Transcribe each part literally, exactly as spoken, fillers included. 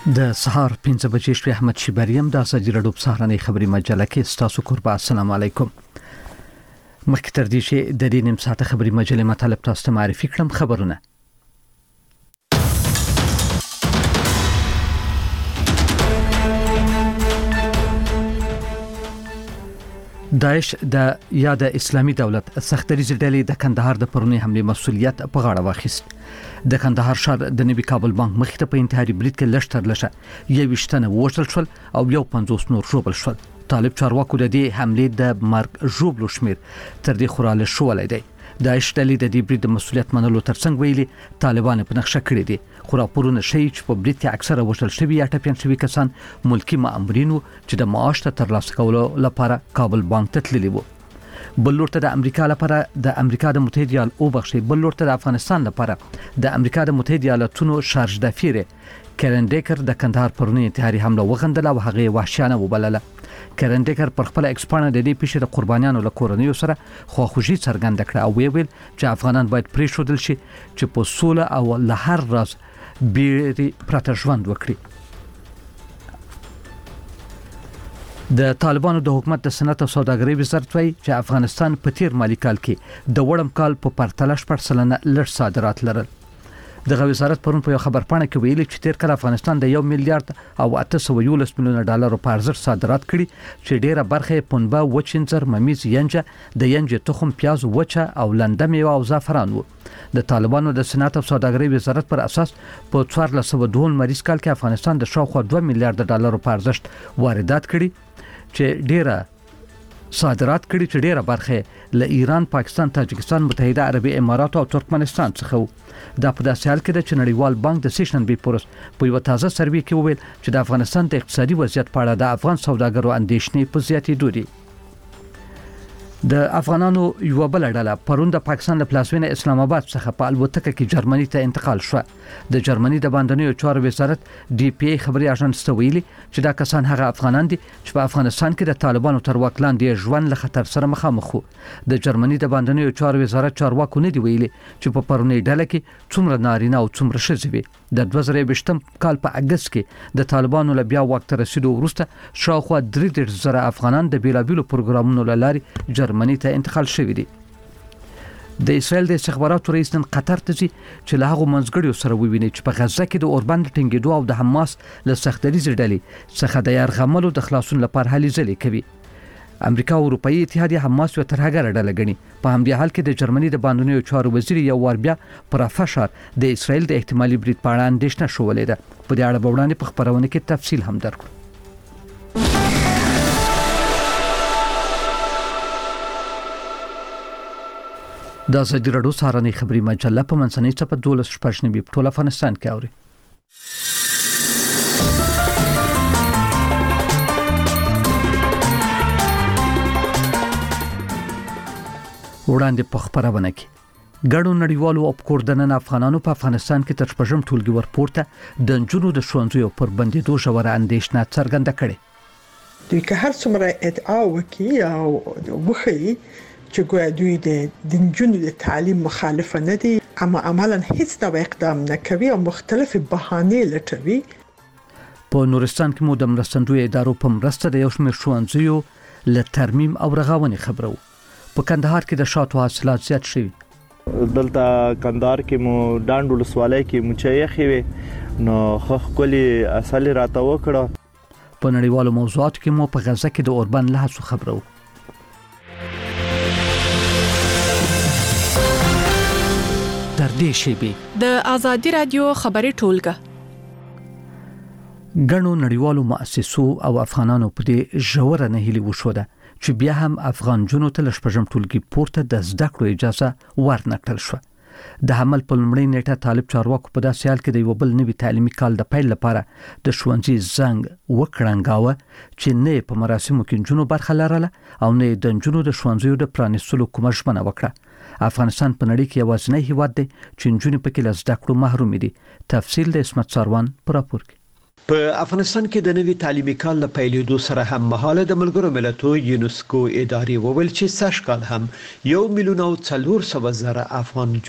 د سهار پنځه بجې شوې. احمد شیبریم د ازادي راډیو په سهارنۍ خبري مجله کې ستاسو قربان. السلام علیکم. مخکې تر دې چې د دې نیم ساعته خبري مجلې مطالب تاسو ته معرفي کړم، خبرونه داعش د یا د اسلامي دولت سختریزي ډلې د کندهار د پرونی حمله مسؤلیت په غاړه واخیست. د کندهار ښار د نوي کابل بانک مخې ته په انتحاري برید کې لشتر لشه یویشت تنه وژل شول او یو پنځوس نور ژوبل شول. طالب چارواکو د دې حمله د مرګ ژوبلو شمیر تر دې خوراله شوولای دی. داعش ډلې د دې برید د مسؤلیت منلو ترڅنګ ویلي طالبان په نقشه کړی دي. خو راپورونه ښیي چې په برید کې اکثره وژل شوي یا ټپیان شوي کسان ملکی مامورین وو چې د معاش ته ترلاسه کولو لپاره کابل بانک ته تللي وو. بل لور ته د امریکا لپاره د امریکا د متحده ایال او بخښي بل لور ته د افغانستان لپاره د امریکا د متحده ایالاتونو شارج دافیر کرن ډیکر د کندهار پرونی انتحاري حمله وغندله او هغه وحشیانه وبلله. کرن ډیکر پر خپل ایکسپانه د دې پیښې د قربانیانو له کورنیو سره خواخوږي څرګنده کړه او ویل چې افغانان باید پریښودل شي چې په سوله او له هر راز بیري پرته ژوند وکړي. د طالبانو د حکومت د صنعت او سوداګرۍ وزارت وايي چې افغانستان په تیر مالی کال کې د وړم کال په پرتله شپږ سلنه لږ صادرات لرل. دغه وزارت پرون په یو خبرپاڼه کې ویلي چې تیر کال افغانستان د یو میلیارډ او اته سوه یولس میلیونه ډالر په ارزښت صادرات کړي چې ډیره برخه یې پنبه، وچینځر، ممیز، ینجه، د ینجې تخم، پیاز، وچه او لنده میوه او زعفران وو. د طالبانو د صنعت او سوداګرۍ وزارت پر اساس په څوارلس سوه دوه مریض کال کې افغانستان د شاوخوا دوه میلیارډ ډالر په ارزښت واردات کړي چې ډیره صادرات کړي چې ډیره برخه له ایران، پاکستان، تاجکستان، متحده عربي امارات او ترکمنستان څخه وو. دا په داسې حال کې د نړیوال بانک د سیشن بي پورس په یو تازه سروې کې وویل چې د افغانستان د اقتصادي وضعیت په اړه د افغان سوداګرو اندېښنې په زیاتېدو دي. د افغانانو یو بل ډله پرون د پاکستان له پلازمینه اسلام آباد څخه په الوتکه کې جرمني ته انتقال شو. د جرمني د باندنیو چارو وزارت ډي پی خبري اژانس ته ویلي چې دا کسان هغه افغانان دي چې په افغانستان کې د طالبانو تر واک لاندې ژوند له خطر سره مخامخ وو. د جرمني د باندنیو چارو وزارت چارواکو نه دی ویلي چې په پرونی ډله کې څومره نارینه او څومره ښځې وي. د دوه زره یوویشتم کال په اگست کې د طالبانو له بیا واک ته رسیدو وروسته شاوخوا درې دېرش زره افغانان د بیلابیلو پروګرامونو له لارې جرمني ته انتقال شوي دي. د اسرائیل د استخباراتو رئیس نن قطر ته ځي چې له هغو منځګړیو سره وویني چې په غزه کې د اوربند ټینګېدو او د حماس له سختریزې ډلې څخه د یرغملو د خلاصون لپاره هلې ځلې کوي. امریکا او اروپאי اتحادیه حماس یو ترهګره ډله ګڼي. په همدې حال کې د جرمني د باندنیو چارو وزیر یو وار بیا پر فشار د اسرائیل د احتمالي برید په اړه اندېښنه شولې ده. په دې اړه به وړاندې په خبرونه کې تفصیل هم درکړو. د ازادي راډیو سهارنۍ خبري مجله په منځنۍ چپه دولس شپږ نوي په ټول افغانستان کې اوري. وړاندې په خبرونه کې ګڼو نړیوالو او کوردنن افغانانو په افغانستان کې تر شپږم ټولګي ورپورته د نجونو د ښوونځیو پر بندېدو ژوره اندېښنه څرګنده کړې. دوی که هر څومره ادعا وکړي او وښيي چې ګویا دوی د نجونو د تعلیم مخالفه نه دي، اما عملاً هیڅ ډول اقدام نه کوي او مختلفې بهانې لټوي. په نورستان کې مو د مرستندویه ادارو په مرسته د یو شمېر ښوونځیو له ترمیم او رغونې خبرو. په کندهار کې د شاتو حاصلات زیات شوي. دلته کندهار کې مو ډانډ ولسوالۍ کې مچۍ یخې وې نو ښه ښکلې اصل راته وکړه. په نړیوالو موضوعاتو کې مو په غزه کې د اوربند له هڅو خبرو. تر دې شیبې د ازادي رادیو خبري ټولګه ګڼو نړیوالو مؤسسو او افغانانو په دې ژوره نهیلي وشوده چې بیا هم افغان جنو ته له شپږم ټولګي پورته د زده کړو اجازه ورنکړل شوه. د حمل په لومړۍ نیټه طالب چارواکو په داسې حال کې د یو بل نوي تعلیمي کال د پیل لپاره د ښوونځي زنګ وکړنګاوه چې نه په مراسمو کې نجونو برخه لرله او نه د نجونو د ښوونځیو د پرانیستلو کومه ژمنه وکړه. افغانستان په نړۍ کې یوازینی هیواد دی چې نجونې پکې له زده کړو محروم دي. تفصیل د اسمت ساروان په راپور کې. په افغانستان کې د نوي تعلیمي کال له پیلېدو سره هم مهاله د ملګرو ملتونو یونسکو ادارې وویل چې سږ کال هم یو میلیون او څلور سوه زره افغان نجونې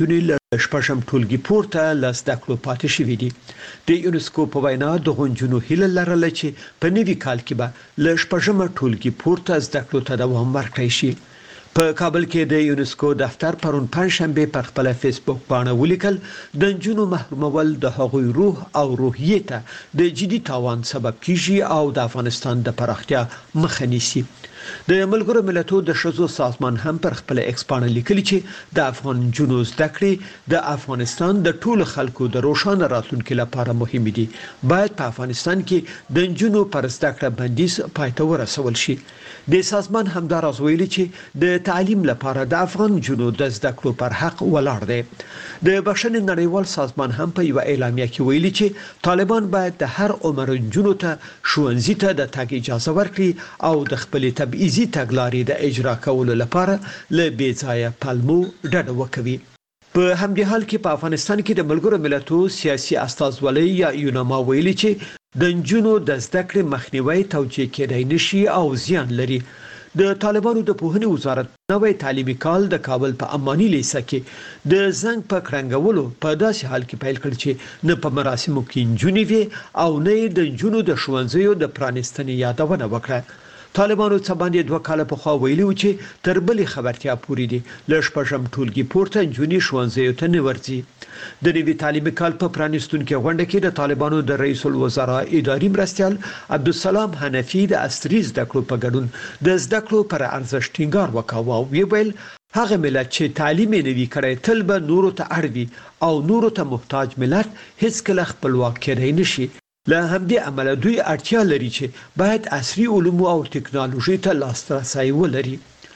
شپږم ټولګي پورته لاس د کلو پاتې شوی دي. د یونسکو په وینا د غونجونو هیله لرله چې په نوي کال کې به له شپږم ټولګي پورته زده کړو ته دوام ورکړی شي. په کابل کې د یونسکو دفتر پرون پنځشنبه پر خپل فیسبوک باندې ولیکل د نجونو محرومول د هغوی روح او روحیه ته د جدي تاوان سبب کیږي او د افغانستان د پراختیا مخه نیسي. د ملګرو ملتونو د شذو سازمان هم پر خپل ایکس باندې لیکلي چې د افغان جنو زده کړې د افغانستان د ټولو خلکو د روښانه راتلونکو لپاره مهم دي. باید په افغانستان کې د جنو پر زده کړه بندیز پای ته ورسول شي. د سازمان همداراز ویلي چې د تعلیم لپاره د افغان جنو د زده کړو پر حق ولاړ دی. د بشري نړیوال سازمان هم په یو اعلامیه کې ویلي چې طالبان باید د هر عمر جنو ته ښوونځي ته د تګ اجازه ورکړي او د خپل تبعیضي تګلارې د اجرا کولو لپاره له بې ځایه پلمو ډډه وکوي. په همدې حال کې په افغانستان کې د ملګرو ملتونو سیاسي استازولۍ یا یوناما ویلي چې د نجونو د زده کړې مخنیوي توجیه کېدای نشي او زیان لري. د طالبانو د پوهنې وزارت نوې تعلیمي کال د کابل په امانی لیسه کې د زنګ په کرنګولو په داسې حال کې پیل کړ چې نه په مراسمو کې نجونې وي او نه د نجونو د ښوونځیو د پرانیستنې یادونه وکړه. طالبانو څه باندې دوه کاله پخوا ویلي و چې تر بلې خبرتیا پورې دي له شپږم ټولګي پورته نجونې ښوونځیو ته نه ورځي. د نوي تعلیمي کال په پرانیستونکو غونډه کې د طالبانو د رئیس الوزرا اداري مرستیال عبدالسلام حنفي د عصري زده کړو په ګډون د زده کړو پر ارزښت ټینګار وکاوه او ویل هغه ملت چې تعلیم یې نوي کړی تل به نورو ته اړ وي او نورو ته محتاج ملت هیڅکله خپلواک کېدای نشي. له همدې امله دوی اړتیا لري چې باید عصري علوم او ټکنالوژي ته لاسرسی ولري.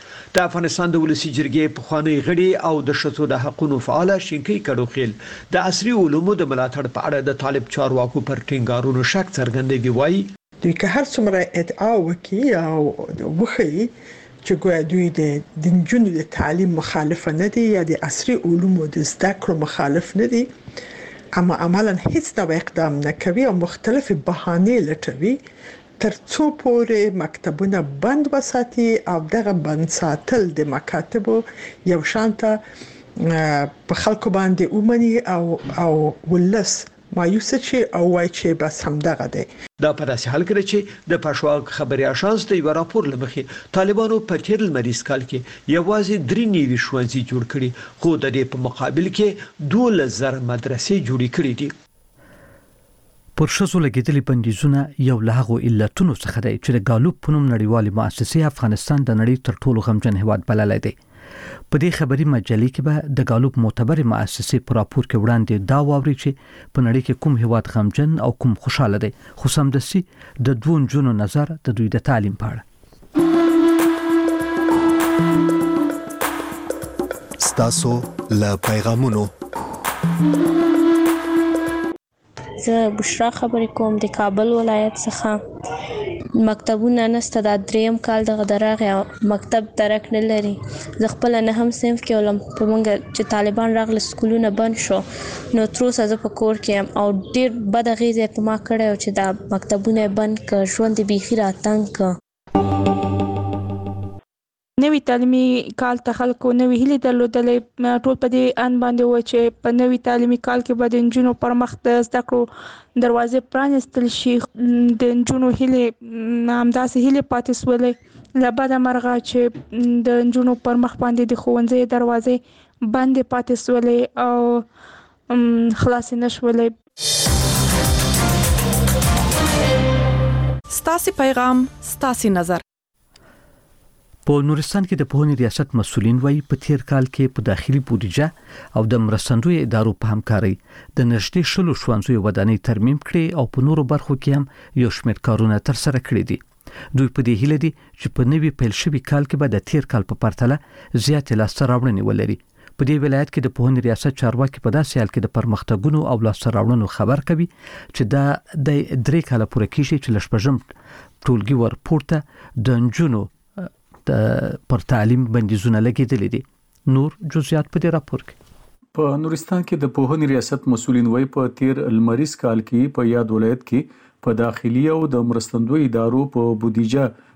د افغانستان د ولسی جرګې پخوانی غړي او د شتو د حقوقو فعال شینکی کډوخیل د عصري علومو د ملاتړ په اړه د طالب چارواکو پر ټینګارونو شک څرګندوي. وایي دوی که هر څومره ادعا وکړي او وخی چې ګویا دوی د نجونو د تعلیم مخالف نه دي یا د عصري علومو د زده کړو مخالف نه دي، اما عملاً هیڅ ډول اقدام نه کوي او مختلف بهانې لټوي تر څو پورې مکتبونه بند وساتي او دغه بند ساتل د مکاتبو یو شانته په خلکو باندې اومني او او ولس مایوس شي او وایي چې بس هم دغه دی. دا په داسې حال کې چې د پښواک خبري آژانس د یو راپور لمخې طالبانو په تیر لمریز کال کې یوازې درې نیوي ښوونځي جوړ کړي خو د دې په مقابل کې دوه زره مدرسې جوړې کړې دي. پر شذو لګیدلي بندیزونه یو له هغو علتونو څخه دی چې د ګالوب په نوم نړیوالې مؤسسې افغانستان د نړۍ تر ټولو غمجن هیواد بللی دی. په دې خبري مجلې کې به د ګالوب معتبرې مؤسسې په راپور کې وړاندې دا واوري چې په نړۍ کې کوم هیواد غمجن او کوم خوشاله دی، خو سمدستي د دوه نجونو نظر د دوی د تعلیم په اړه. ستاسو له پیغامونو زه بشرا خبرې کوم د کابل ولایت څخه. مکتبونه نسته د دریم کال دغه درغه مکتب درک نه لري. زه خپل نه هم صنف کې ولم په مونږ چې طالبان راغله سکولونه بند شو نو تر اوسه زه په کور کې او ډیر بد غیزه په ما کړو چې دا مکتبونه بند ک ژوند بيخي راتنګ ک. نوی تعلیمي کال ته خلکو نوی هیله درلودلې ټول په دې ان باندې و چې په نوی تعلیمي کال کې به د نجونو پر مخ د زده کړو دروازې پرانستل شي. د نجونو هیله همداسې هیله پاتې سولې لبد مرغه چې د نجونو پر مخ باندې د ښوونځي دروازې بندې پاتې سولې او خلاص نشولې. ستاسو پیغام ستاسو نظر. په نورستان کې د پوهنې ریاست مسؤلین وایي په تیر کال کې په داخلي بودیجه او د مرستندوی ادارو په همکارۍ د نږدې شلو ښوونځیو ودانۍ ترمیم کړي او په نورو برخو کې هم یو شمېر کارونه ترسره کړي دي. دوی په دې هیله دي چې په نوي پیل شوي کال کې به د تیر کال په پرتله زیاتې لاسته راوړنې ولري. په دې ولایت کې د پوهنې ریاست چارواکي په داسې حال کې د پرمختګونو او لاسته راوړنو خبر کوي چې دا د درې کاله پوره کیږي چې ل شپږم ټولګي ور پورته د نجونو پر تعلیم بندیزونه لګیدلې دي. نور جزئیات په دې راپور کې. په نورستان کې د پوهنې ریاست مسؤلین وایي په تیر لمریز کال کې په یاد ولایت کې په داخلي او د مرستندوی ادارو په بودیجه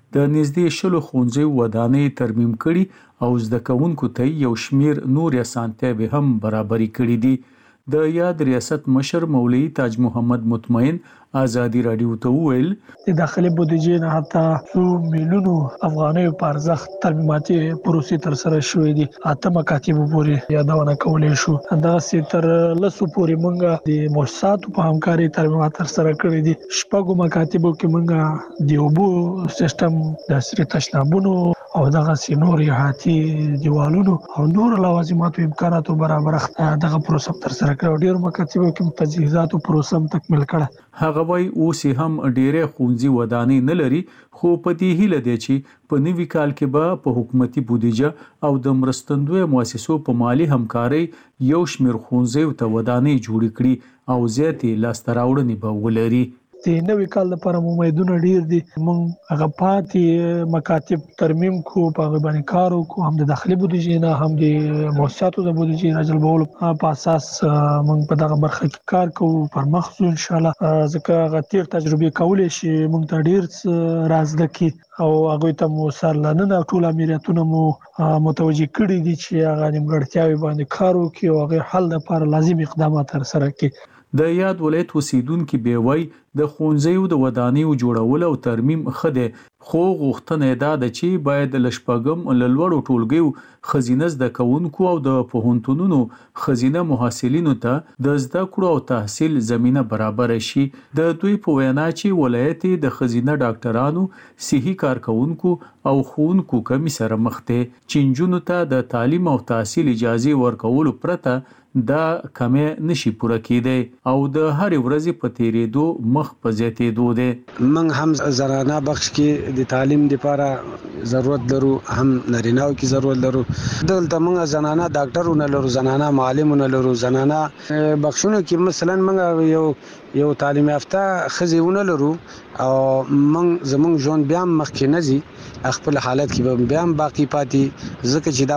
د نږدې شلو ښوونځیو ودانۍ ترمیم کړي او زده کوونکو ته یو شمیر نور اسانتیاوې هم برابري کړي دي. د یاد ریاست مشر مولوی تاج محمد مطمئن ازادي رادیو ته وویل د داخلي بودیجې نه حتی څو میلیونو افغانۍ په ارزښت ترمیماتي پروسې تر سره شوې دي. اته مکاتب پورې یادونه کولې شو. دغه سي تر لسو پورې مونږه د مؤسساتو په همکاري ترمیمات تر سره کړې دي. شپږو مکاتبو کې مونږه د اوبو سیستم د سری تشنابونو او دغه سي نور هاتي دیوالونو او نور لوازماتو امکاناتو برابر دغه پروسه تر سره کړو. ډیر مکاتبو کې تجهیزاتو پروسه تکمیل کړه. هغه وای اوس هم ډیره ښوونځي ودانۍ نه لري، خو په دې هیله دی چې په نوي کال کې به په حکومتي بودیجه او د مرستندوی مؤسسو په مالی همکارۍ یو شمېر ښوونځیو ته ودانۍ جوړې کړي او زیاتې لاسته راوړنې به ولري. د نوي کال لپاره امیدونه ډیر دي. مونږ هغه پاتې مکاتب ترمیم کو، په هغه باندې کار وکړو، هم د داخلي بودیجې نه هم د مؤسساتو د بودیجې نه جلبولو په اساس مونږ په دغه برخه کې کار کوو. پر مخ ځو ان شاء الله، ځکه هغه تیر تجربه کولې شي مونږ ته ډیر رازده کې او هغه ته مو سرلانه ټول امریتونه مو متوجي کړی دي چې هغه نیمګړتیاوي باندې کار وکړي او هغه حل لپاره لازم اقدامات تر سره کړي. د یاد ولایت اوسیدونکو به وای د ښوونځیو د ودانیو جوړول او ترمیم خده، خو غوښتنه ده چې باید لشپګم لوړو ټولګیو خزینه زده کوونکو او د پوهنتونونو خزینه محصلینو ته د زده کړو او تحصیل زمينه برابر شي. د دوی په وینا چې ولایت د خزینه ډاکټرانو، صحي کارکونکو او ښوونکو کمی سره مخ ته چینجونو ته د تعلیم او تحصیل اجازه ورکول پرته دا کمه نشي پوره کېدی او د هر ورځې په تیریدو مخ په زیاتېدو دی. من هم زنانه بخش کې د تعلیم لپاره ضرورت لرو، هم نارینه‌و کې ضرورت لرو. دلته موږ زنانه ډاکټرونه لرو، زنانه معلمونه لرو، زنانه بخښونو کې مثلا موږ یو یو تعلیم یافته خزیونه لرو او موږ زموږ ژوند بیا مخکې نه ځي، خپل حالت کې بیا باقی پاتې، ځکه چې دا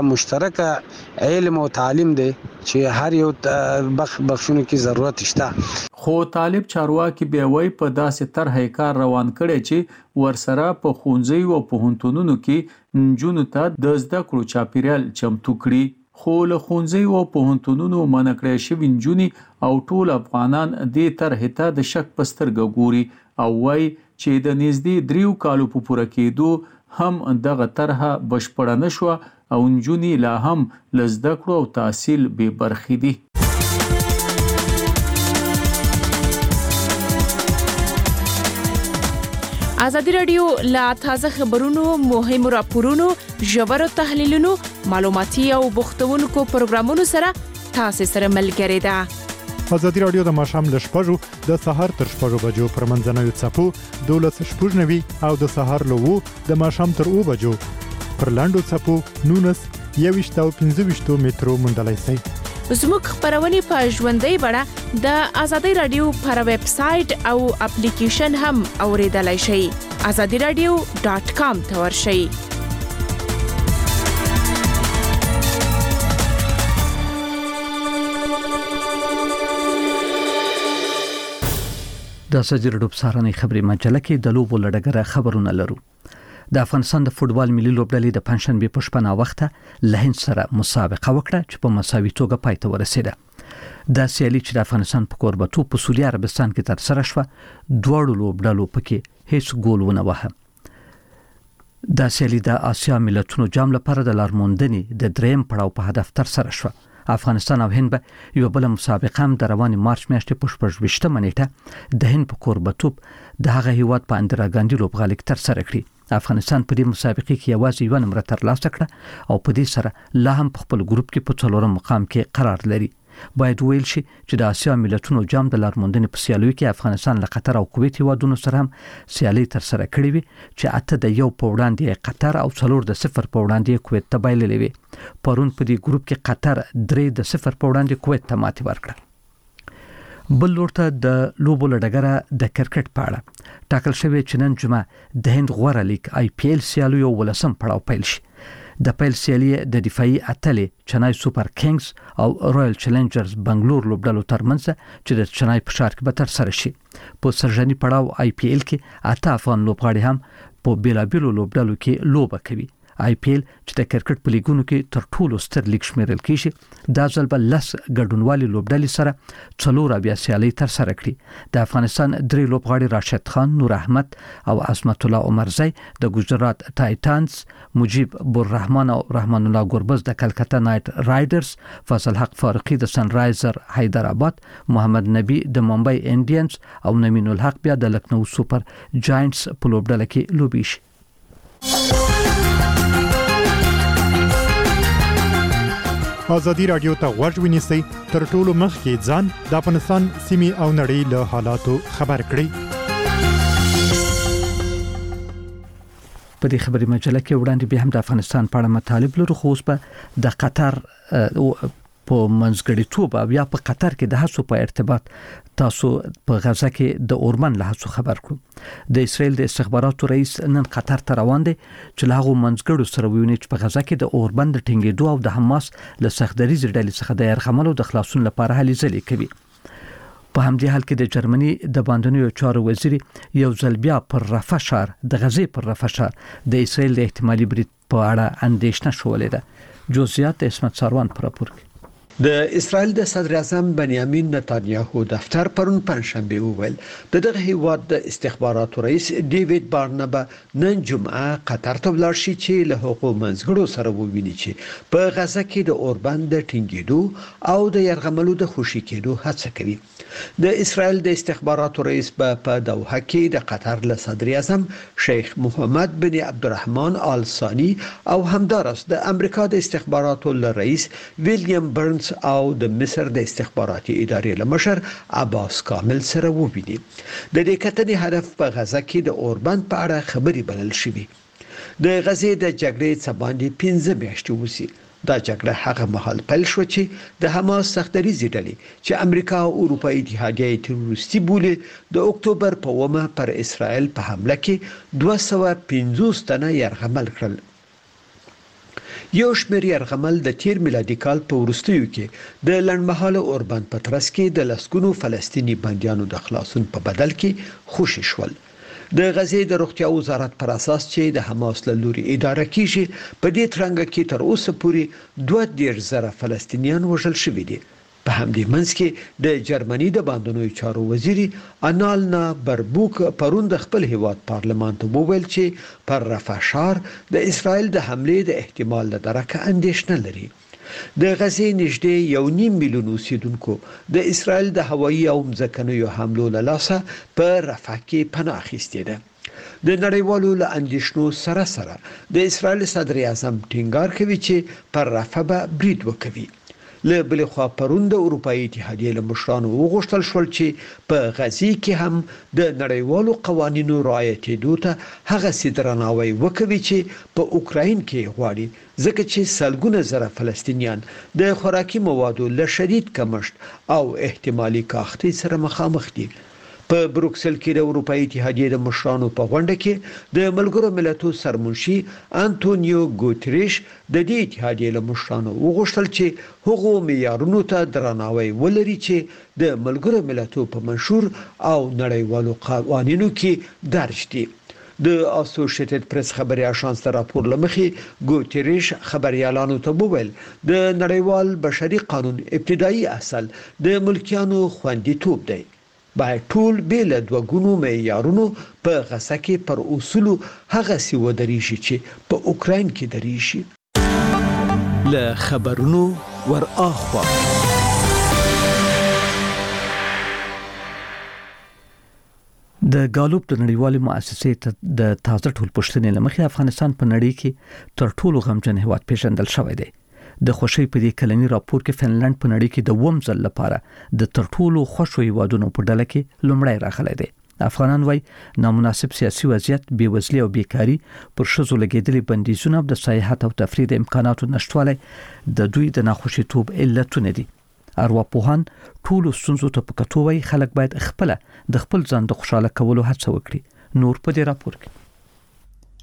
مشترک علم او تعلیم دی چې هر یو بخ بخښونو کې ضرورت شته. خو طالب چارواکي بیا وای په داسې طرحه کار روان کړي چې ورسره په ښوونځیو او پوهنتونونو کې نجونو ته د زده کړو چاپیریال چمتو کړي. خو له ښوونځیو او پوهنتونونو منع کړی شوي نجونې او ټول افغانان دې طرحې ته د شک په سترګه ګوري او وای چې د نږدې دریو کالو په پوره کېدو هم دغه طرحه بشپړه نشوه او نجونې لا هم له زده کړو او تحصیل بې برخې دي. ازادي رادیو لا تازه خبرونو، مهمو راپورونو، ژورو تحلیلونو، معلوماتي او بوختونکو پروګرامونو سره تاسو سره ملګری ده. ازادي رادیو د ماښام ل شپږو د سهار تر شپږو بجو پر منځنوي څپو دولس شپږ نوي او د سهار له وو د ماښام تر اوو بجو پر لاندو څپو نونس یويشت او پنځه ویشت مترو مونډلای سي. زموږ خبرونه په ژوندۍ بڼه د ازادي رادیو پر ویب سټ او اپلیکیشن هم اوریدلای شئ. azadi radio dot com ته ورشئ. د سجرډو بصارنې خبري مجله کې د لوبو لړګره خبرونه لرو. د افغانستان د فوتبال ملي لوبډلې د پنځشنبه په شپه نا وخته له هند سره مسابقه وکړه چې په مساوي توګه پای ته ورسېده. د سیالي چې د افغانستان په کوربتو په سعودي عربستان کې تر سره شوه، دواړو لوبډلو پکې هیڅ ګول ونه وهه. د سیالي د آسیا ملتونو جام لپاره د لارموندنې د دریم پړاو په هدف تر سره شوه. افغانستان او هند به یو بل مسابقه هم د رواني مارچ میاشتې په شپږ ویشتمه نیټه د هند په کوربتوب د هغه هیواد په اندرا ګاندي لوبغالي کې تر سره کړی. افغانستان په دې مسابقه کې یوازې یو نمره ترلاسه کړه او په دې سره لا هم په خپل ګروپ کې په څلورم مقام کې قرار لري. باید ویل شي چې د آسیا ملتونو جام د لارموندنې په سیالیو کې افغانستان له قطر او کویت هیوادونو سره هم سیالي تر سره کړې وي چې اته د یو په وړاندې قطر او څلور د صفر په وړاندې کویت ته بایللې وي. پرون په دې ګروپ کې قطر درې د صفر په وړاندې کویت ته ماتې ورکړه. بل لورته د لوبو لړګره د کرکټ په اړه ټاکل شوی چې نن جمعه د هند غوره لیگ آی پی ایل سیالیو ولسم پړاو پیل شي. د پیل سیالي د دفاعي اتلې چنای سوپر کینګز او رویل چیلنجرز بنگلور لوبډلو ترمنځ چې د چنای په ښار کې به تر سره شي. په سرجنی پړاو آی پی ایل کې اته افغان لوبغاړي هم په بیلابیلو لوبډالو کې لوبه کوي. آی پی ایل چې د کرکټ په لیګونو کې تر ټولو ستر لیګ شمیرل کیږي دا ځل بل لس ګډونوالي لوبډلې سره څلور بیا سیالي تر سره کړي. د افغانستان درې لوبغاړي راشد خان، نور احمد او عصمت الله عمرزی د ګجرات ټایټانز، مجيب الرحمن او رحمان الله ګربز د کلکته نایټ رایډرز، فضل حق فاروقی د سن رایزر حیدرآباد، محمد نبی د ممبئی انډینز او نمین الحق بیا د لکنو سوپر جاینټس په لوبډله کې لوبي شي. ازادي رادیو ته غوږ ونیسئ تر ټولو مخکې ځان د افغانستان سیمې او نړۍ له حالاتو خبر کړئ. په دې خبري مجله کې وړاندې به هم د افغانستان په اړه مطالب لرو، خو اوس په د قطر په منځګړیتوب او یا په قطر کې د هڅو په ارتباط تاسو په غزا کې د اورمن له هڅو خبر کړو. د اسرائیل د استخباراتو رئیس نن قطر ته روان دی چې له هغه منځګړو سره ویني چې په غزا کې د اوربند د ټینګېدو او د حماس له سختدریز ډلې څخه د يرغمل او د خلاصون لپاره هلې ځلې کوي. په همدې حال کې د جرمني د باندنیو چارو وزیر یو ځل بیا پر رفح ښار د غزې پر رفح ښار د اسرائیل د احتمالي برید په اړه اندېښنه شولې ده. جزئیات اسمت ساروان پر راپور کې. د اسرائیل د صدر اعظم بنیامین نتانیاهو دفتر پرون پنځشنبه وویل د دغه هیواد د استخباراتو رئیس ډیوډ بارنبا نن جمعه قطر ته ولاړ شي چې له حقوق منځګړو سره وویني چې په غزا کې د اوربند د ټینګېدو او د يرغملو د خوشي کېدو هڅه کوي. د اسرائیل د استخباراتو رئیس په دوحه کې د قطر له صدر اعظم شیخ محمد بن عبدالرحمن آل ثانی او همدارس د امریکا د استخباراتو رئیس ویلیام برنز او د مصر د استخباراتي ادارې لمشر عباس کامل سره وویني. د دې کتنې هدف په غزا کې د اوربند په اړه خبري بلل شوی. د غزې د جګړې څخه باندې پنځه میاشتې وسی. دا جګړه هغه مهال پیل شو چې د حماس سختدریزې ډلې چې امریکا او اروپאי اتحادیه تروریستي بولي د اکتوبر په اومه پر اسرائیل په حمله کې دوه سوه پنځوس تنه يرغمل کړل. یو شمېر يرغمل د تیر میلادي کال په وروستیو کې د لنډمهاله اوربند په ترڅ کې د لسګونو فلسطینی بنديانو د خلاصون په بدل کې خوشي شول. د غزې د روغتیا وزارت پر اساس چې د حماس له لوري اداره کیږي په دې ترنګ کې تر اوسه پورې دوه دېرش زره فلسطینیان وژل شوي دي. په همدې منځ کې د جرمني د باندنیو چارو وزیر انالنا بربوک پرون د خپل هیواد پارلمان ته وویل چې پر رفح ښار د اسرائیل د حملې د احتمال له درکه اندېښنه لري. د غزې نږدې یو نیم میلیون اوسیدونکو د اسرائیل د هوایي او ځمکنیو حملو له لاسه په رفح کې پناه اخیستې ده. د نړیوالو له اندېښنو سره سره د اسرائیل صدر اعظم ټینګار کوي چې پر رفح به برید وکوي. له بل خوا پرون د اروپאי اتحادیه له مشرانو وغوښتل شول چې په غزې کې هم د نړیوالو قوانینو رعایتېدو ته هغه سیدرناوی وکوي چې په اوکراین کې غواړي، ځکه چې سلګونه زره فلسطینیان د خوراکي موادو له شدید کمښت او احتمالي کاختۍ سره مخامخ دي. په بروکسل کې د اروپאי اتحادیه د مشرانو په غونډه کې د ملګرو ملتونو سرمنشي انټونیو ګوتریش د دې اتحادیه له مشرانو وغوښتل چې هغو معیارونو ته درناوی ولري چې د ملګرو ملتونو په منشور او نړیوالو قوانینو کې درج دي. د اسوسییټډ پریس خبري اژانس ته راپور لمخې ګوتریش خبريالانو ته وویل د نړیوال بشري قانون ابتدایي اصل د ملکیانو خوندیتوب دی. باید ټول بیل د وګونو معیارونو په غزا کې پر اصولو هغه سی ودرېږي چې په اوکراین کې درېږي. له خبرونو ور اخوا د ګالوب د نړیوالې مؤسسې د تازه ټول پښتنې لمخې افغانستان په نړۍ کې تر ټولو غمجن هیواد پیژندل شوی دی. د خوشي په دې کلنی راپور کې فنلند په نړۍ کې د ووم ځل لپاره د تر ټولو خوشو هیوادونو په ډله کې لومړی راغلی دی. افغانان وای نامناسب سیاسي وضعیت، بیوزلي او بیکاری، پر شذو لګیدلي بندیزونه او د سیاحت او تفریح د امکاناتو نشټوالی د دوی د ناخوشیتوب علتونه دي. ارواپوهان ټولو ستونزو ته په کتو وای خلک باید خپل د خپل ځان د خوشاله کولو هڅه وکړي. نور په دې راپور کې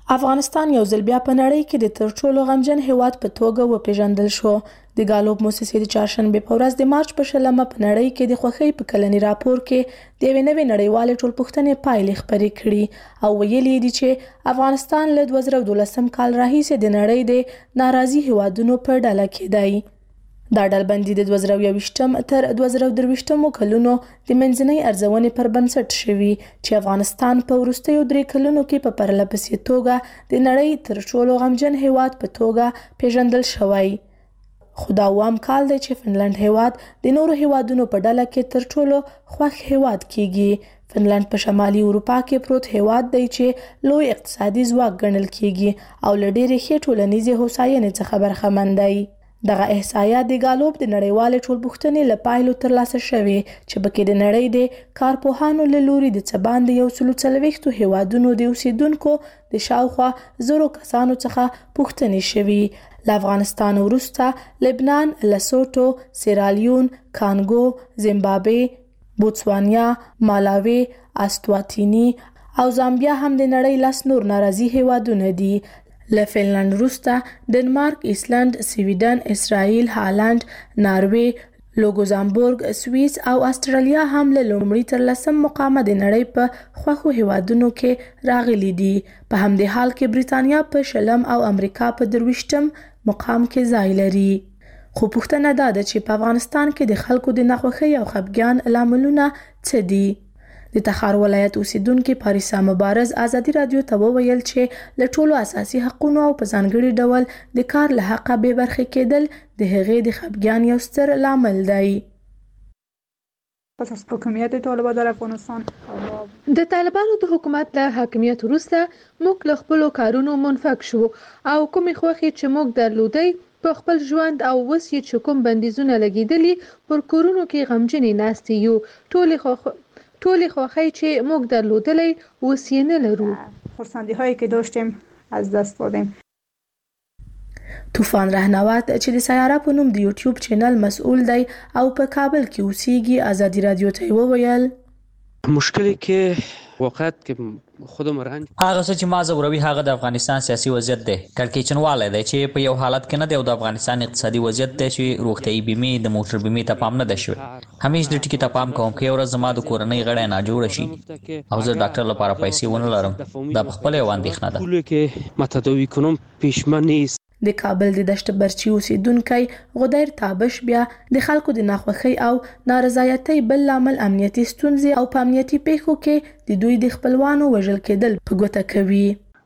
افغانستان یو ځل بیا په نړۍ کې د تر ټولو غمجن هیواد په توګه وپیژندل شو. د ګالوب موسسې د چهارشنبه په ورځ د مارچ په شلمه په نړۍ کې د خوښۍ په کلنی راپور کې د یوې نوې نړیوالې ټولپوښتنې پایلې خپرې کړي او ویلي دي چې افغانستان له دوه زره دولسم کال راهیسې د نړۍ د ناراضي هیوادونو په ډله کې دی. دا ډلبندي د دوه زره یوویشتم تر دوه زره درویشتم کلونو د منځنۍ ارزونې پر بنسټ شوي چې افغانستان په وروستیو درې کلونو کې په پرله پسې توګه د نړۍ تر ټولو غمجن هیواد په توګه پیژندل شوی. خو دا اووم کال دی چې فنلنډ هیواد د نورو هیوادونو په ډله کې تر ټولو خوښ هیواد کیږي. فنلنډ په شمالي اروپا کې پروت هیواد دی چې لوی اقتصادي ځواک ګڼل کیږي او له ډېرې ښې ټولنیزې هوساینې څخه برخمن دی. دغه احصایه د ګالوب د نړیوالې ټولپوښتنې له پایلو ترلاسه شوې چې پکې د نړۍ د کارپوهانو له لوري د څه باندې یو سل څلوېښتو هیوادونو د اوسیدونکو د شاوخوا زرو کسانو څخه پوښتنې شوي. له افغانستان وروسته لبنان، لسوټو، سیرالیون، کانګو، زیمبابوې، بوتسوانیا، مالاوي، اسواتیني او زامبیا هم د نړۍ لاس نور ناراضي هیوادونه دي. له فنلنډ وروسته ډنمارک، ایسلند، سویډن، اسرائیل، هالند، ناروې، لوګزامبورګ، سویس او استرالیا هم له لومړي تر لسم مقامه د نړۍ په خوښو هیوادونو کې راغلي دي. په همدې حال کې بریتانیا په شلم او امریکا په درویشتم مقام کې ځای لري. خو پوښتنه دا ده چې په افغانستان کې د خلکو د ناخوښۍ او خپګان لاملونه څه دي؟ د تخار ولایت اوسیدونکو پاریسا مبارز ازادي رادیو ته وویل چې له ټولو اساسي حقوقو او په ځانګړي ډول د کار له حقه بې برخې کېدل د هغې د خپګان یو ستر لامل دی. پس از حکومت طالبان در افغانستان د طالبانو د حکومت له حاکمیت وروسته موږ له خپلو کارونو منفک شو او کومې خوښې چې موږ درلودی په خپل ژوند او اوس یې چې کوم بندیزونه لګېدلي پر کورونو کې غمجنې ناستې یو. ټولې خو ټولې خوښۍ چې موږ درلودلی اوس یې نه لرو. خرسندی هایی که داشتیم از دست دادیم. طوفان رهنورد چې د سیاره په نوم د یوټیوب چینل مسؤل دی او په کابل کې اوسیږي ازادي رادیو ته وویل مشکلی که واقعیت که خودم رنج هغه څه چې ما زوروي هغه د افغانستان سیاسي وضعیت دی. کړکېچنوالی دی چې په یو حالت کې نه دی او د افغانستان اقتصادي وضعیت دی چې روغتیايي بیمې د موټر بیمې ته پام نه دی شوی. همیش د ټکي ته پام کوم که یو ورځ زما د کورنۍ غړی ناجوړه شي او زه ډاکټر لپاره پیسې ونه لرم دا په خپله یوه اندېښنه ده. پولی که ما تداوی کنم پیشمه نیست. د کابل د دشت برچی اوسیدونکی غدیر تابش بیا د خلکو د ناخوښۍ او نارضایتۍ بل لامل امنیتي ستونزې او په امنیتي پیښو کې د دوی د خپلوانو وژل کېدل په ګوته کوي.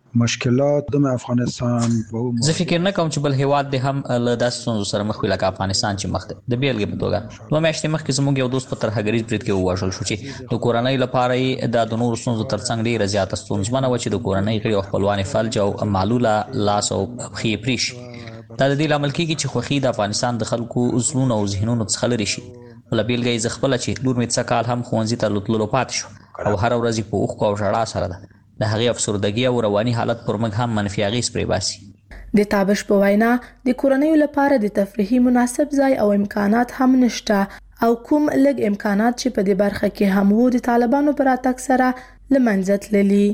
مشکلات د افغانستان زه فکر نه کوم چې بل هیواد د هم له داسې ستونزو سره مخ وي لکه افغانستان چې مخ دی. د بیلګې په توګه دوه میاشتې مخکې زموږ یو دوست په ترهګریز برید کې ووژل شو چې د کورنۍ لپاره یې دا د نورو ستونزو ترڅنګ ډېره زیاته ستونزمنه وه چې د کورنۍ غړي او خپلوان یې فلج او معلوله لاس او پښې یې پرې شي. دا د دې لامل کېږي چې خوښي د افغانستان د خلکو زړونو او ذهنونو څخه لرې شي. له بیلګې زه خپله چې لور مې څه کال هم ښوونځي ته تللو پاتې شو او هره ورځ یې په اوښکو او ژړا سره ده د هغې افسردګي او رواني حالت پر موږ هم منفي اغېز پرې باسي. د تابش په وینا د کورنیو لپاره د تفریحي مناسب ځای او امکانات هم نشته او کوم لږ امکانات چې په دې برخه کې هم وو د طالبانو په راتګ سره له منځه تللي.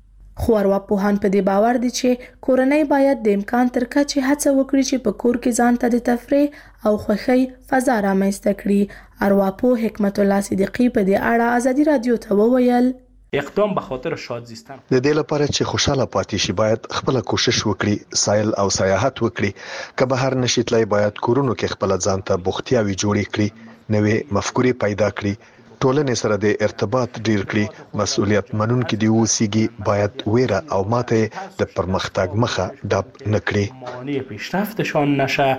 خو ارواپوهان په دې باور دي چې کورنۍ باید د امکان تر کچې هڅه وکړي چې په کور کې ځان ته د تفریح او خوښۍ فضا رامنځته کړي. ارواپوه حکمت الله صدیقي په دې اړه ازادي رادیو ته وویل اقدام به خاطر شاد زیستن د دې لپاره چې خوشاله پاتې شي باید خپل کوشش وکړي سایل او سیاحت وکړي که بهر نشي تلای باید کورونو کې خپل ځان ته بوختیاوي جوړې کړي نوې مفکورې پیدا کړي ټولنې سره د ارتباط ډیر کړي مسؤلیت منونکي دی اوسېږي باید ویره او ماته د پرمختګ مخه ډب نکړي مانع پیشرفتشان نشه.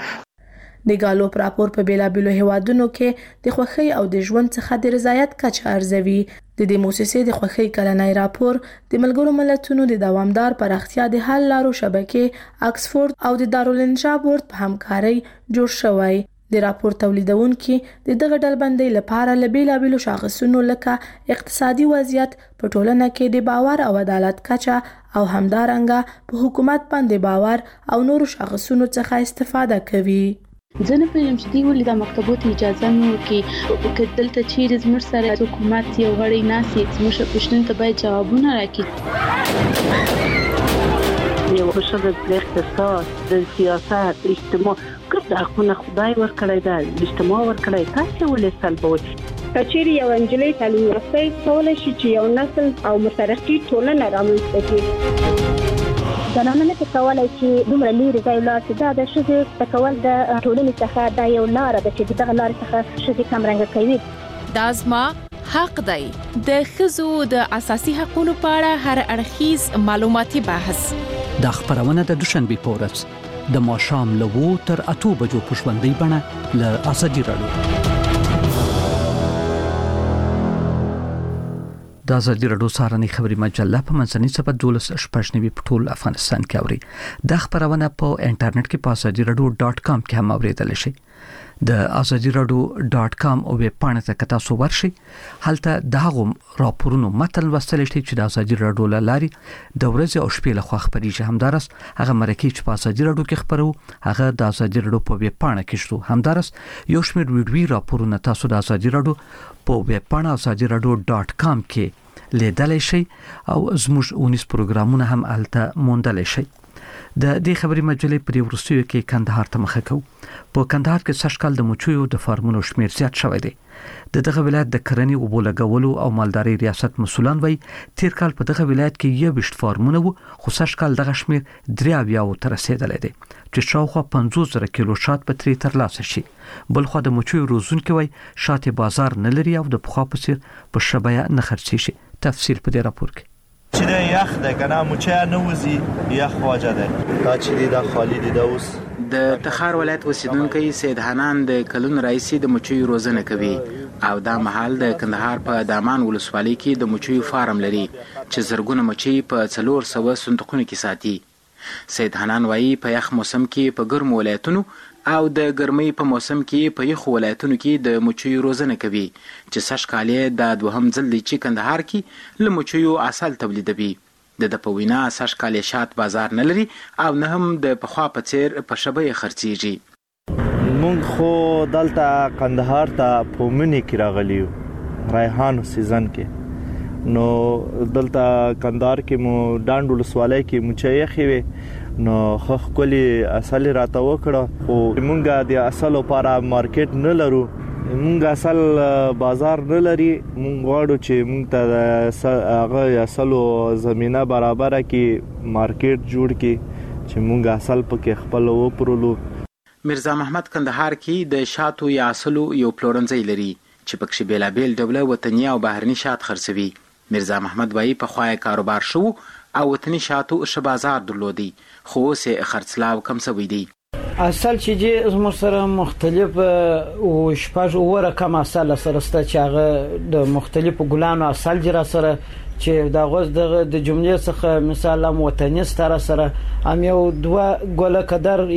د ګالوپ راپور په بیلابیلو هیوادونو کې د خوښۍ او د ژوند څخه د رضایت کچه ارزوي. د دې موسسې د خوښۍ کلنی راپور د ملګرو ملتونو د دوامدار پراختیا د حل لارو شبکې اکسفورد او د دارالانشا بورډ په همکارۍ جوړ شوی. د راپور تولیدونکي د دغه ډلبندۍ لپاره له بیلابیلو شاخصونو لکه اقتصادي وضعیت په ټولنه کې د باور او عدالت کچه او همدارنګه په حکومت باندې باور او نورو شاخصونو څخه استفاده کوي. زه نه پوهېږم چې دوی ولې دا مکتبو ته اجازه نه ورکوي که دلته چیرې زموږ سره حکومت یو غړی ناست وي زموږ پوښتنو ته باید جوابونه راکړي. یو بشر د اقتصاد د سیاست اجتماع ګرد حقونه خدای ورکړی دا اجتماع ورکړی تاسو ولې سلبوي کچېری یو انجلۍ تعلیم یافته کولای شي چې یو نسل او مترقي ټولنه رامنځته کړي زنانه نه کولای شي دومره لري ځای لاړ دا د ښځې تکول د ټولنې څخه دا یو لار ده چې دغه لار څخه ښځې کم رنګ کوي دا زما حق دی د ښځو د اساسي حقوقو په اړه هر اړخیز معلوماتي بحث د خبرونه د دوشنبه په ورځ د ماښام له وو تر اته بجو په ژوندۍ بڼه له ازادي راډیو د ازادي راډیو سارنې خبري مجله په منځني سبا دولس شپږنوي په ټول افغانستان کې اوري د خبرونه په انټرنیټ کې په ازادي راډیو ډاټ کام کې هم اوریدل شي د ازادي راډیو ډاټ کام او ویب پاڼه ته تاسو ورشي هلته دغه راپورونو متن وستل شي چې د ازادي راډیو لاري د ورځې او شپې له خوا خبريږي همدارس هغه مرکه چې په ازادي راډیو کې خبرو هغه د ازادي راډیو په ویب پاڼه کې شته همدارس یو شمېر ویډیو راپورونه تاسو د ازادي راډیو په ویب پاڼه ازادي راډیو ډاټ کام کې لیدل شي او زموږ اونیس پروګرامونه هم هلته موندل شي د دې خبري مجلې په ورستیو کې کندهار ته مخه کو په کندهار کې سږکال د مچیو د فارمونو شمیر زیات شوی دی د دغه ولایت د کرنې او بولګولو او مالداري ریاست مسولان وای تیر کال په دغه ولایت کې یو بشت فارمونه وو خو سږکال دغه شمیر درې اویا تر رسیدلی دی چې شاوخوا پنځوس زره کیلو شات په تری ترلاسه شي بل خو د مچیو روزونکي وای شات بازار نه لري او د پخوا په څیر په شبيه نه خرڅي شي تفصیل په دې راپور کې چې د یخ د کنه مچیا نه وزي یخ واجه ده دا چې د خالی دی د اوس د تخار ولایت اوسیدونکو سید حنان د کلون رئیسي د مچیو روزنه کوي او دا محل د کندهار په دامان ولسوالۍ کې د مچیو فارم لري چې زرګونه مچي په څلور سوه صندوقونو کې ساتي سید حنان وایي په یخ موسم کې په ګرم ولایتونو او د ګرمۍ په موسم کې په یخ ولایتونو کې د مچیو روزنه کوي چې سږکال د دوهم ځل چې کندهار کې له مچیو اصل تولیدوي د د پوینا سږکال شات بازار نه لري او نه هم د پخوا په څیر په شبيه خرڅيږي مونږ خو دلته کندهار ته په منی کې راغلیو ریحان سیزن کې نو دلته کندهار کې مو ډانډ ولسوالۍ کې مچایخي وي نو خو کلی اصل راته وکړه خو مونږه د اصل لپاره مارکیټ نه لرو مونږ اصل بازار نه لري مونږ غواړو چې مونږ ته هغه اصل زمينه برابر کې مارکیټ جوړ کې چې مونږ اصل پکې خپل وپرلو مرزا محمد کندهار کې د شاتو یا اصلو یو پلورنځي لري چې پکې بیلابیل ډوله وطني او بهرني شات خرڅوي مرزا محمد وایي په خوای کاروبار شو او وطني شاتو ش بازار درلودي خو سه خرڅلاو کم سوي دي اصل چې زموږ سره مختلف او شپږ او رقم اصل سره ست چې هغه د مختلفو ګلانو اصل جرا سره چې دا غوز د جملې څخه مثال وطني ستاره سره ام یو دوه ګوله قدر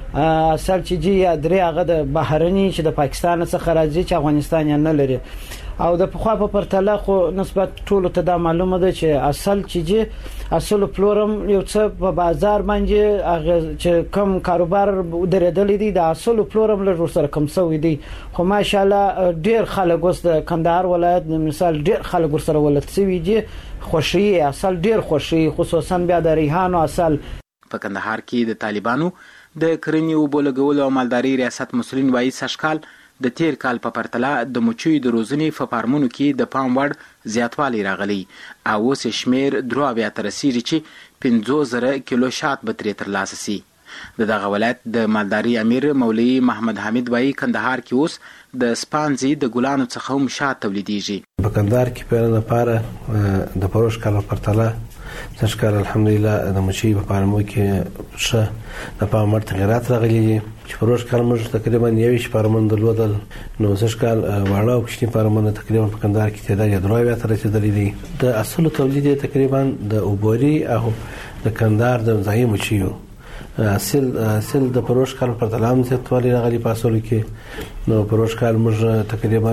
اصل چې یا درې هغه د بهرني چې د پاکستان څخه راځي چې افغانستان نه لري او د پخوا په پرتله خو نسبت ټولو ته دا معلومه ده چې اصل چې اصل پلورم یو څه په بازار باندې هغه چې کم کاروبار درېدلې دي د اصل پلورم له سره کم سوي دي خو ماشاءالله ډیر خلک اوس د کندهار ولایت مثال ډیر خلک سره ولت سوي دي خوشي اصل ډیر خوشي خصوصا بیا د ریحانو اصل په کندهار کې د طالبانو د کرنې او بولګولو او مالداري ریاست مسولین وایي سږکال د تیر کال په پرتله د مچیو د روزنې په فارمونو کې د پام وړ زیاتوالی راغلی او اوس شمیر درو بیا تر رسیدي چې پنځوس زره کیلو شات به ترې ترلاسه سي د دغه ولایت د مالداري امیر مولوي محمد حمید وایي کندهار کې اوس د سپانزي د ګلانو څخه هم شات تولیدېږي په کندهار کې په لپاره د پروش کال په پرتله څنګه الحمدلله د مچي په فارمو کې ښه د پام وړ تغیرات راغلي دي چې پروش کال موږ تقریبا یو شي فارمون درلودل نو څنګه واړه او کشتي فارمونه تقریبا په کندهار کې تعداد یې دروي تر رسیدلې دي د اصل تولید تقریبا د اوبوري او د کندهار د ځای مچيو اصل اصل د پروش کال په تلام زیاتوالی راغلي په اصل کې نو پروش کال موږ تقریبا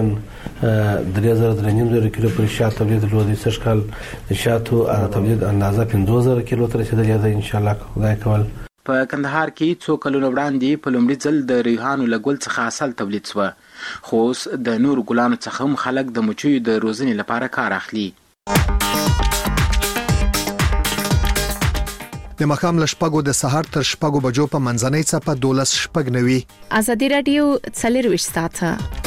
درې زره درې زره کیلو پر شات تولید درلودي څنګه د شاتو تولید اندازه پنځوس زره کیلو تر رسیدلې ده ان شاء الله خدای کول په کندهار کې څو کلونه وړاندې په لومړي ځل د ریحانو لګول څخه اصل تولید شو خو د نور ګلانو څخه هم خلک د مچیو د روزنې لپاره کار اخلي د مخام لشپګو د سهار تر شپګو بجو په منځنۍ څپه دولس شپګ نوي. ازادي رادیو څلور وشت ساعته